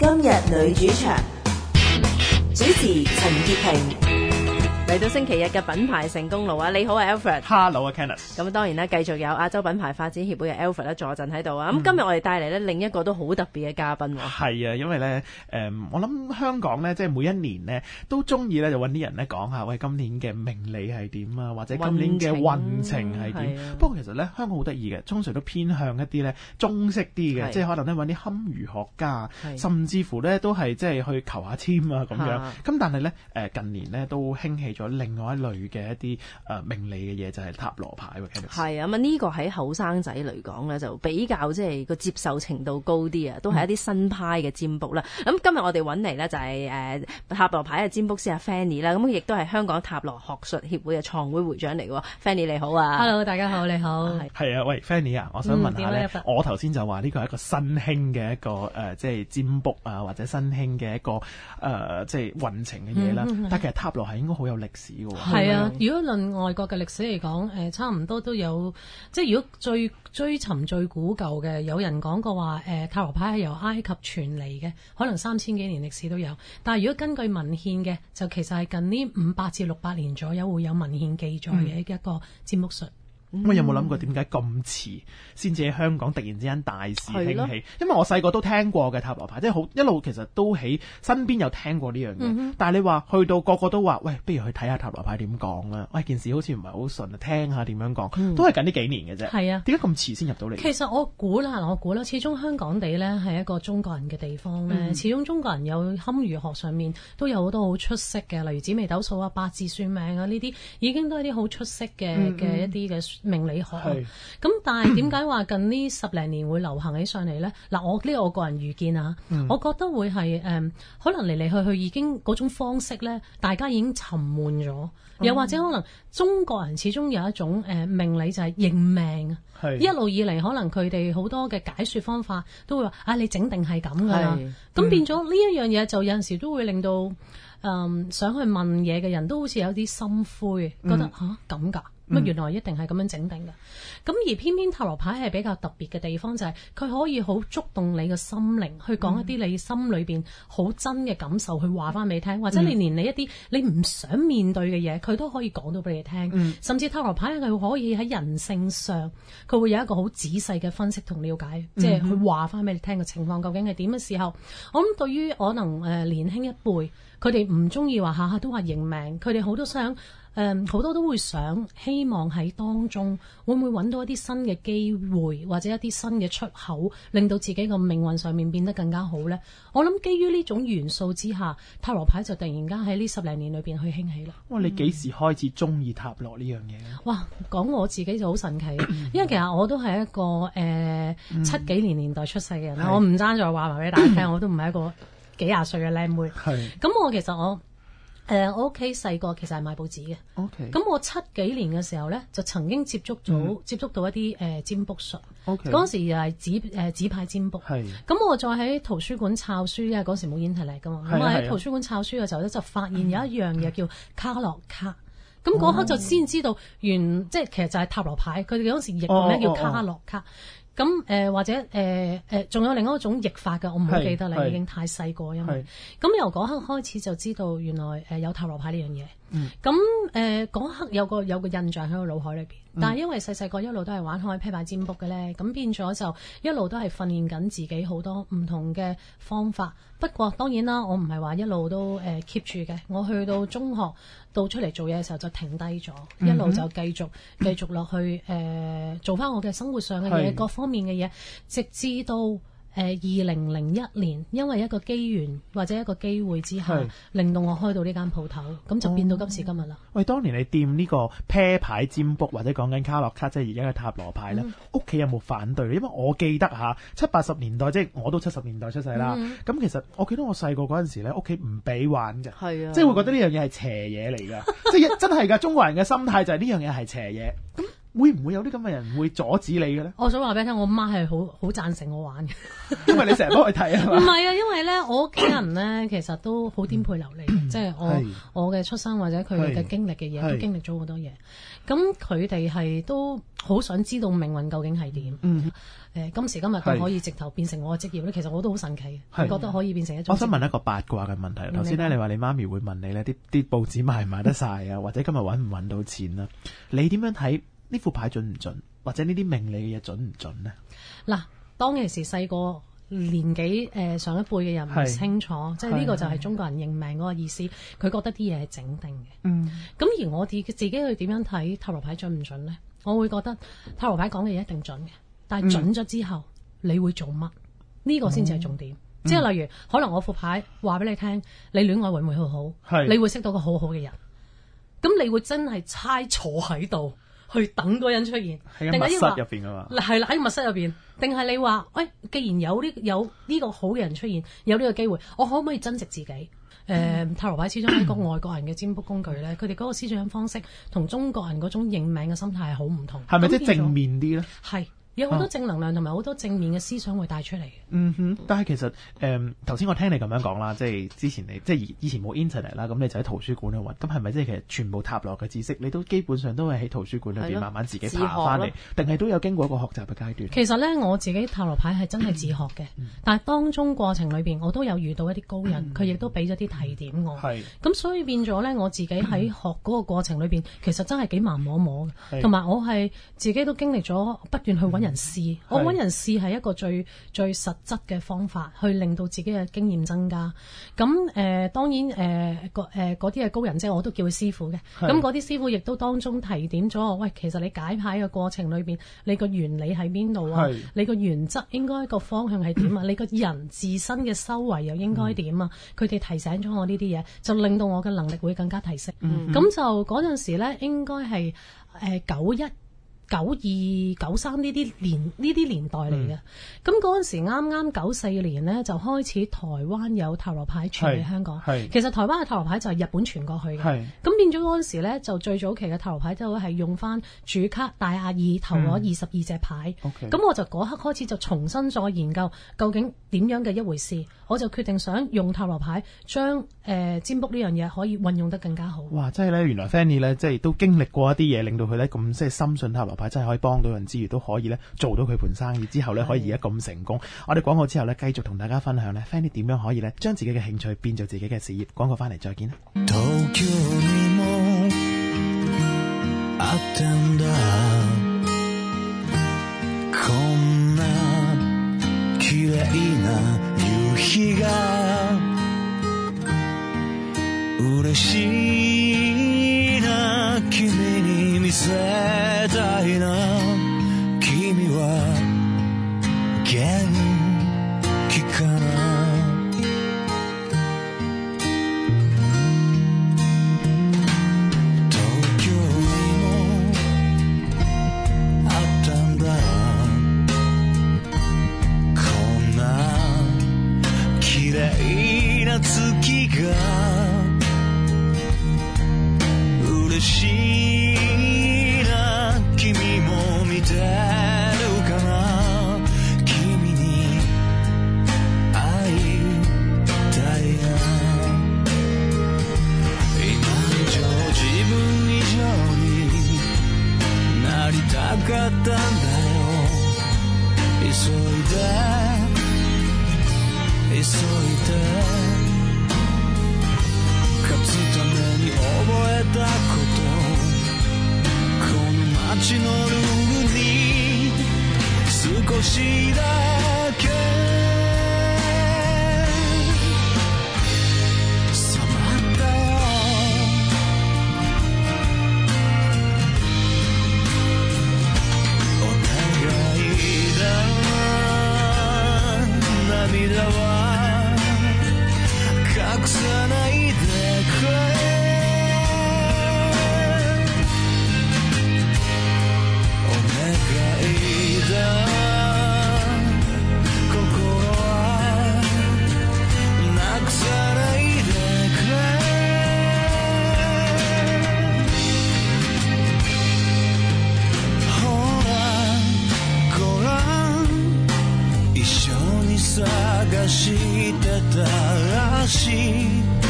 今日女主場，主持陳潔平。 嚟到星期日嘅品牌成功路啊！你好啊 Alfred。Hello 啊 Kenneth。 咁當然啦，繼續有亞洲品牌發展協會嘅 Alfred 咧坐陣喺度啊！咁今日我哋帶嚟咧另一個都好特別嘅嘉賓喎。 係啊，因為咧我諗香港咧，即係每一年咧都中意咧就揾啲人咧講下，喂，今年嘅命理係點啊，或者今年嘅運程係點。不過其實咧香港好得意嘅，通常都偏向一啲咧中式啲嘅，即係可能咧揾啲堪輿學家，甚至乎咧都係即係去求下籤啊咁樣。咁但係咧近年咧都興起咗另外一類嘅一啲命理嘅嘢，就係塔羅牌喎。 係啊，咁呢個喺後生仔嚟講咧，就比較即係個接受程度高啲啊，都係一啲新派嘅占卜啦。咁今日我哋揾嚟咧就係塔羅牌嘅占卜師阿 Fanny 啦，咁亦都係香港塔羅學術協會嘅創會會長嚟嘅。Fanny 你好啊 ，Hello 大家好，你好。 係啊，喂 Fanny 啊，我想問下咧，我頭先就話呢個係一個新興嘅一個即係占卜啊，或者新興嘅一個即係運程嘅嘢啦。但其實塔羅係應該好有歷史嘅喎。 係啊，如果論外國嘅歷史嚟講，差唔多都有，即係如果最追尋最古舊嘅，有人講過話，塔羅牌係由埃及傳嚟嘅，可能3000幾年歷史都有。但係如果根據文獻嘅，就其實係近呢500至600年左右會有文獻記載嘅一個占卜術。 咁有冇諗過點解咁遲先至喺香港突然之間大肆興起？因為我細個都聽過嘅塔羅牌，即係好一路其實都喺身邊有聽過呢樣嘢。但係你話去到個個都話，喂，不如去睇下塔羅牌點講啦。喂，件事好似唔係好順啊，聽下點樣講，都係近呢幾年嘅啫。係啊，點解咁遲先入到嚟？ 其實我估啦，始終香港地咧係一個中國人嘅地方咧，始終中國人有堪輿學上面都有好多好出色嘅，例如紫微斗數啊、八字算命啊呢啲，已經都係啲好出色嘅一啲嘅命理學。咁但係點解話近呢10零年會流行起上嚟咧？嗱，我呢個我個人預見啊，我覺得會係可能嚟嚟去去已經嗰種方式咧，大家已經沉悶咗，又或者可能中國人始終有一種命理就係認命啊，一路以嚟可能佢哋好多嘅解說方法都會話你整定係咁噶啦，咁變咗呢一樣嘢就有陣時都會令到想去問嘢嘅人都好似有啲心灰，覺得咁㗎。原來一定係咁樣整定嘅，咁而偏偏塔羅牌係比較特別嘅地方就係佢可以好觸動你嘅心靈，去講一啲你心裏邊好真嘅感受，去話翻俾你聽，或者你連你一啲你唔想面對嘅嘢，佢都可以講到俾你聽。甚至塔羅牌佢可以喺人性上，佢會有一個好仔細嘅分析同了解，即係去話翻俾你聽嘅情況究竟係點嘅時候，我諗對於可能年輕一輩，佢哋唔中意話下下都話認命，佢哋好多想。好多都會希望喺當中會唔會揾到一啲新嘅機會，或者一啲新嘅出口，令到自己個命運上面變得更加好呢？我諗基於呢種元素之下，塔羅牌就突然間喺呢10零年裏邊去興起啦。 哇！你幾時開始中意塔羅呢樣嘢？ 哇！講我自己就好神奇，因為其實我都係一個70幾年代出世嘅人啦，我唔爭再話埋俾大家聽，我都唔係一個幾廿歲嘅靚妹。咁我其實我屋企細個其實係賣報紙嘅。咁我7幾年嘅時候咧，就曾經接觸到一啲占卜術。嗰時又係紙牌占卜。咁我再喺圖書館抄書，因為嗰時冇 internet 噶嘛。咁我喺圖書館抄書嘅時候咧，就發現有一樣嘢叫卡洛卡。咁嗰刻就先知道即係其實就係塔羅牌。佢哋嗰時譯個名叫卡洛卡。咁或者仲有另外一種譯法嘅，我唔好記得啦，已經太細個，因為咁由嗰刻開始就知道原來有塔羅牌呢樣嘢。咁嗰刻有個印象喺個腦海裏邊，但係因為細細個一路都係玩開啤牌占卜嘅咧，咁變咗就一路都係訓練緊自己好多唔同嘅方法。不過當然啦，我唔係話一路都keep 住嘅，我去到中學到出嚟做嘢嘅時候就停低咗，一路就繼續落去做翻我嘅生活上嘅嘢，各方面嘅嘢，直至到2001年，因為一個機緣或者一個機會之下，令到我開到呢間鋪頭，咁就變到今時今日啦。 喂，當年你掂呢個啤牌占卜或者講緊卡洛卡，即係而家嘅塔羅牌咧，屋企有冇反對？因為我記得70、80年代，即係我都70年代出世啦。咁其實我記得我細個嗰陣時咧，屋企唔俾玩嘅，即係會覺得呢樣嘢係邪嘢嚟㗎。即係真係㗎，中國人嘅心態就係呢樣嘢係邪嘢。咁會唔會有啲咁嘅人會阻止你嘅咧？ 我想話俾你聽，我媽係好贊成我玩嘅， 因為你成日幫佢睇啊嘛。 唔係啊，因為咧我屋企人咧其實都好顛沛流離，即係我嘅出生或者佢嘅經歷嘅嘢都經歷咗好多嘢。咁佢哋係都好想知道命運究竟係點。今時今日佢可以直頭變成我嘅職業咧，其實我都好神奇，覺得可以變成一種。我想問一個八卦嘅問題。頭先咧，你話你媽咪會問你咧，啲報紙賣唔賣得晒啊，或者今日揾唔揾到錢啊？你點樣睇呢副牌準唔準，或者呢啲命理嘅嘢準唔準呢？ 嗱，當其時細個年紀上一輩嘅人唔清楚，即係呢個就係中國人認命嗰個意思。佢覺得啲嘢係整定嘅。咁而我自己去點樣睇塔羅牌準唔準呢？我會覺得塔羅牌講嘅嘢一定準嘅。但係準咗之後，你會做乜？呢個先至係重點。即係例如，可能我副牌話俾你聽，你戀愛會唔會好好？你會識到個好好嘅人。咁你會真係猜坐喺度去等嗰人出現， 喺密室入邊啊嘛？ 係啦，喺密室入邊，定係你話，既然有呢個好嘅人出現，有呢個機會，我可唔可以增值自己？塔羅牌始終係一個外國人嘅占卜工具咧，佢哋嗰個思想方式同中國人嗰種認命嘅心態係好唔同。 係咪即係正面啲咧？ 係。有好多正能量同埋好多正面嘅思想會帶出嚟嘅。 但係其實頭先我聽你咁樣講啦，即係之前以前冇 internet 啦，咁你就喺圖書館去揾。咁係咪即係其實全部塔羅嘅知識，你都基本上都係喺圖書館裏邊慢慢自己爬翻嚟，定係都有經過一個學習嘅階段？ 其實咧，我自己塔羅牌係真係自學嘅，但係當中過程裏邊，我都有遇到一啲高人，佢亦都俾咗啲提點我。咁所以變咗咧，我自己喺學嗰個過程裏邊，其實真係幾盲摸摸嘅，同埋我係自己都經歷咗不斷去揾人試，我揾人試係一個最實質嘅方法，去令到自己嘅經驗增加。咁當然嗰啲係高人，即係我都叫佢師傅嘅。咁嗰啲師傅亦都當中提點咗我，喂，其實你解牌嘅過程裏邊，你個原理喺邊度啊？你個原則應該個方向係點啊？你個人自身嘅修為又應該點啊？佢哋提醒咗我呢啲嘢，就令到我嘅能力會更加提升。咁就嗰陣時咧，應該係91、92、93呢啲年代嚟嘅。咁嗰陣時啱啱94年呢，就開始台灣有塔羅牌傳嚟香港。其實台灣嘅塔羅牌就係日本傳過去嘅。咁變咗嗰陣時呢，就最早期嘅塔羅牌都係用翻主卡大亞爾頭嗰22隻牌。咁我就嗰刻開始就重新再研究究竟點樣嘅一回事，我就決定想用塔羅牌將占卜呢樣嘢可以運用得更加好。 哇！即係咧，原來 Fanny 咧，即係都經歷過一啲嘢，令到佢咧咁即係深信塔羅牌真係可以幫到人之餘，都可以咧做到佢盤生意之後咧，可以而家咁成功。我哋廣告之後咧，繼續同大家分享咧 Fanny 點樣可以咧將自己嘅興趣變做自己嘅事業。廣告翻嚟再見啦。嬉しいな君に見せたいな君は元気かな東京にもあったんだこんな綺麗な月が嬉しいな君も見てるかな君に会いたいな今以上自分以上になりたかったんだよ急いで勝つために覚えたことこの街のルールに少しだけ染まったよお願いだ涙は隠さないでしただし